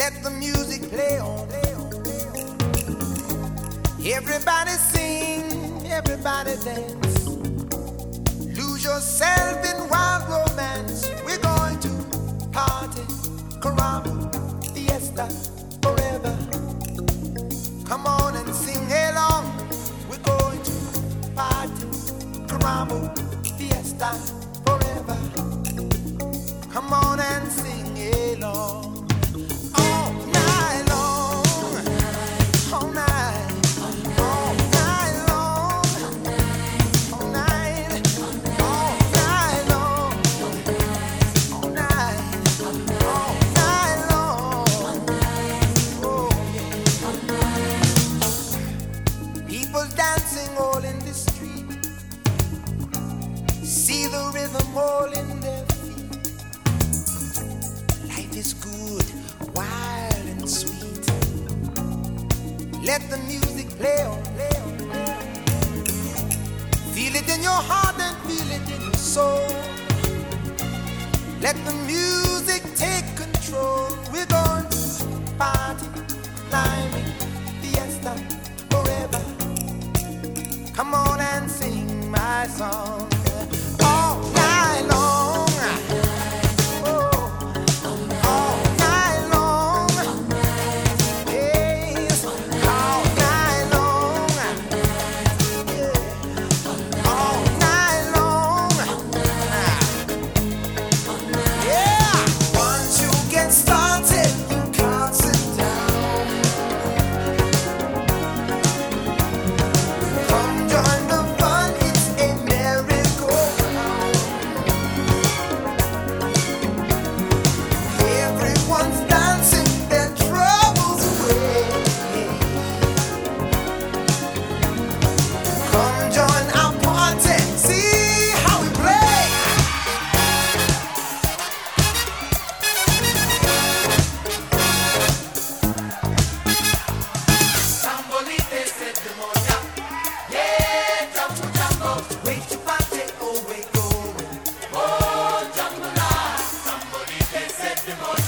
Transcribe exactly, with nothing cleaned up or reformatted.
Let the music play on. Everybody sing, everybody dance. Lose yourself in wild romance. We're going to party, caramba, fiesta, forever. Come on and sing along. We're going to party, caramba, fiesta, forever. Come on and sing along. All night long, all night, all night long, all night, all night long, all night, all night long. Oh yeah. People dancing all in the street. See the rhythm all in their feet. Life is good, wild and sweet. Let the music play on, play on, play on. Feel it in your heart and feel it in your soul. Let the music take control. We're going to party, climbing, fiesta, forever. Come on and sing my song. All night long. Said the